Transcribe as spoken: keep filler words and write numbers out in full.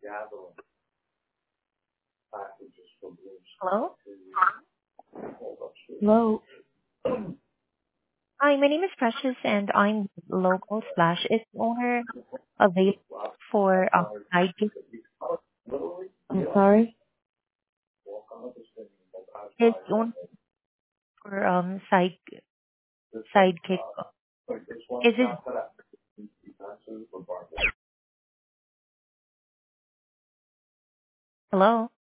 Hello? Hello. Hi, my name is Precious, and I'm local slash is owner available for um side gig. I'm sorry. Is owner for um side sidekick. Is it hello?